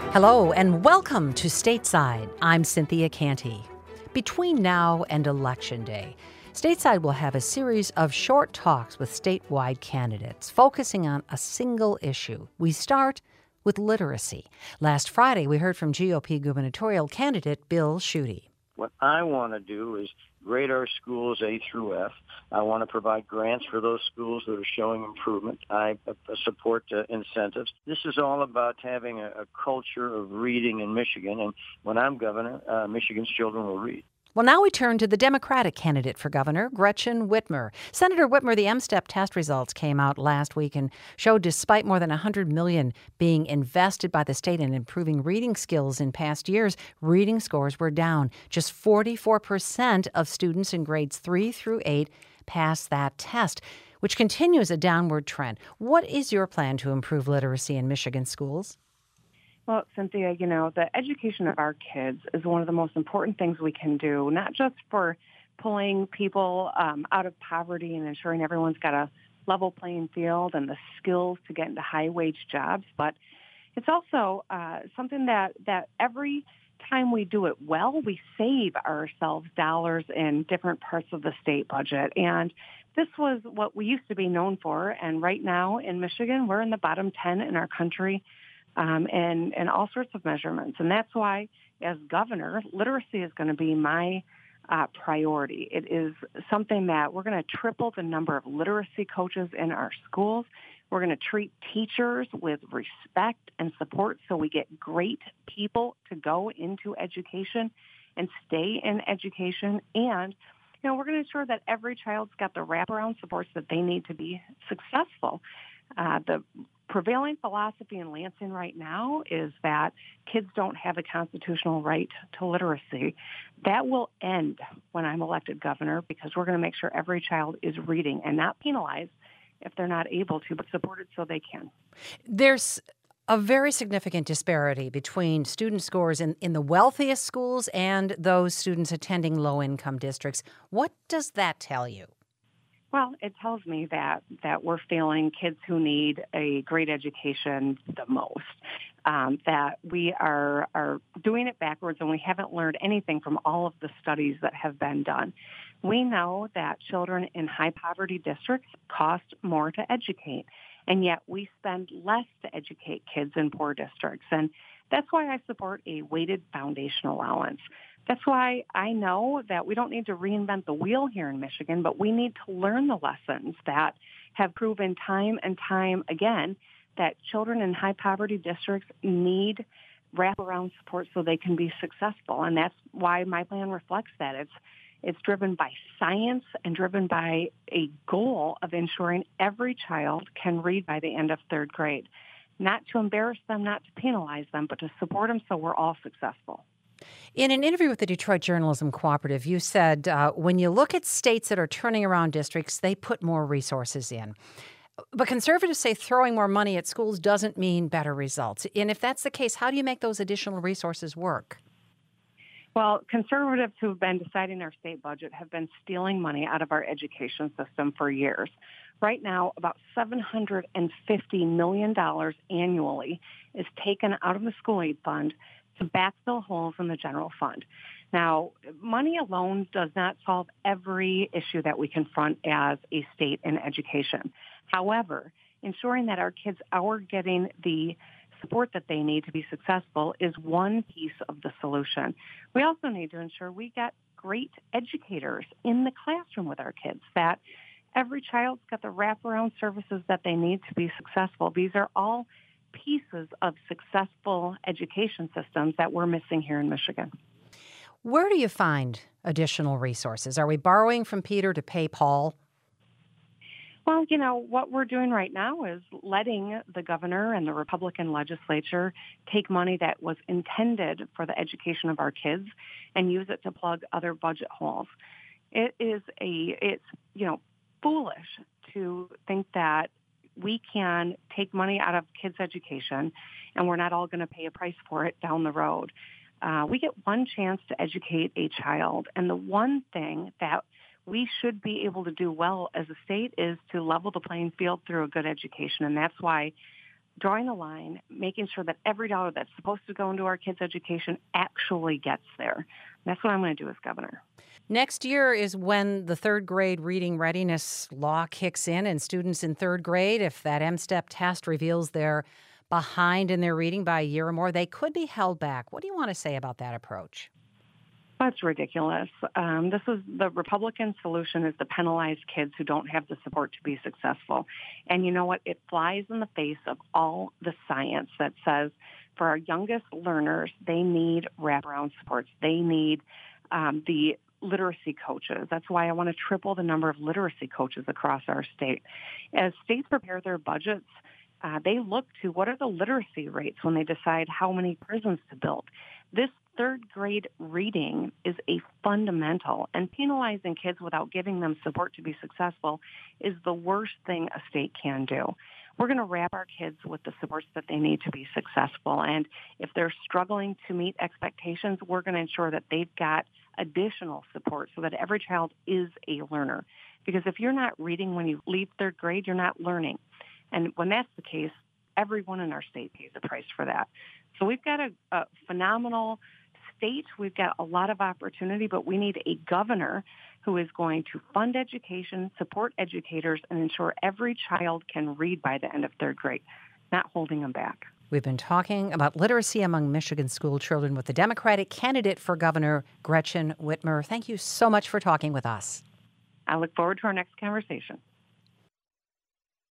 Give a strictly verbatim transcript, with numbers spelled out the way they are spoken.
Hello and welcome to Stateside. I'm Cynthia Canty. Between now and Election Day, Stateside will have a series of short talks with statewide candidates focusing on a single issue. We start with literacy. Last Friday, we heard from G O P gubernatorial candidate Bill Schuette. What I want to do is grade our schools A through F. I want to provide grants for those schools that are showing improvement. I uh, support uh, incentives. This is all about having a, a culture of reading in Michigan, and when I'm governor, uh, Michigan's children will read. Well, now we turn to the Democratic candidate for governor, Gretchen Whitmer. Senator Whitmer, the M STEP test results came out last week and showed despite more than one hundred million dollars being invested by the state in improving reading skills in past years, reading scores were down. Just forty-four percent of students in grades three through eight passed that test, which continues a downward trend. What is your plan to improve literacy in Michigan schools? Well, Cynthia, you know, the education of our kids is one of the most important things we can do, not just for pulling people um, out of poverty and ensuring everyone's got a level playing field and the skills to get into high-wage jobs, but it's also uh, something that, that every time we do it well, we save ourselves dollars in different parts of the state budget. And this was what we used to be known for, and right now in Michigan, we're in the bottom ten in our country. Um, and, and all sorts of measurements. And that's why, as governor, literacy is going to be my uh, priority. It is something that we're going to triple the number of literacy coaches in our schools. We're going to treat teachers with respect and support so we get great people to go into education and stay in education. And, you know, we're going to ensure that every child's got the wraparound supports that they need to be successful. Uh, the prevailing philosophy in Lansing right now is that kids don't have a constitutional right to literacy. That will end when I'm elected governor because we're going to make sure every child is reading and not penalized if they're not able to, but supported so they can. There's a very significant disparity between student scores in, in the wealthiest schools and those students attending low-income districts. What does that tell you? Well, it tells me that, that we're failing kids who need a great education the most, um, that we are, are doing it backwards and we haven't learned anything from all of the studies that have been done. We know that children in high-poverty districts cost more to educate, and yet we spend less to educate kids in poor districts. And that's why I support a weighted foundation allowance. That's why I know that we don't need to reinvent the wheel here in Michigan, but we need to learn the lessons that have proven time and time again that children in high-poverty districts need wraparound support so they can be successful. And that's why my plan reflects that. It's it's driven by science and driven by a goal of ensuring every child can read by the end of third grade. Not to embarrass them, not to penalize them, but to support them so we're all successful. In an interview with the Detroit Journalism Cooperative, you said uh, when you look at states that are turning around districts, they put more resources in. But conservatives say throwing more money at schools doesn't mean better results. And if that's the case, how do you make those additional resources work? Well, conservatives who have been deciding our state budget have been stealing money out of our education system for years. Right now, about seven hundred fifty million dollars annually is taken out of the school aid fund to backfill holes in the general fund. Now, money alone does not solve every issue that we confront as a state in education. However, ensuring that our kids are getting the support that they need to be successful is one piece of the solution. We also need to ensure we get great educators in the classroom with our kids, that every child's got the wraparound services that they need to be successful. These are all pieces of successful education systems that we're missing here in Michigan. Where do you find additional resources? Are we borrowing from Peter to pay Paul? Well, you know, what we're doing right now is letting the governor and the Republican legislature take money that was intended for the education of our kids and use it to plug other budget holes. It is a, it's, you know, foolish to think that we can take money out of kids' education and we're not all going to pay a price for it down the road. Uh, we get one chance to educate a child, and the one thing that we should be able to do well as a state is to level the playing field through a good education, and that's why drawing the line, making sure that every dollar that's supposed to go into our kids' education actually gets there. That's what I'm going to do as governor. Next year is when the third grade reading readiness law kicks in, and students in third grade, if that M STEP test reveals they're behind in their reading by a year or more, they could be held back. What do you want to say about that approach? That's ridiculous. Um, this is the Republican solution is to penalize kids who don't have the support to be successful. And you know what? It flies in the face of all the science that says for our youngest learners, they need wraparound supports. They need um, the literacy coaches. That's why I want to triple the number of literacy coaches across our state. As states prepare their budgets, uh, they look to what are the literacy rates when they decide how many prisons to build. This third grade reading is a fundamental, and penalizing kids without giving them support to be successful is the worst thing a state can do. We're going to wrap our kids with the supports that they need to be successful. And if they're struggling to meet expectations, we're going to ensure that they've got additional support so that every child is a learner. Because if you're not reading when you leave third grade, you're not learning. And when that's the case, everyone in our state pays a price for that. So we've got a, a phenomenal state. We've got a lot of opportunity, but we need a governor who is going to fund education, support educators, and ensure every child can read by the end of third grade, not holding them back. We've been talking about literacy among Michigan school children with the Democratic candidate for governor, Gretchen Whitmer. Thank you so much for talking with us. I look forward to our next conversation.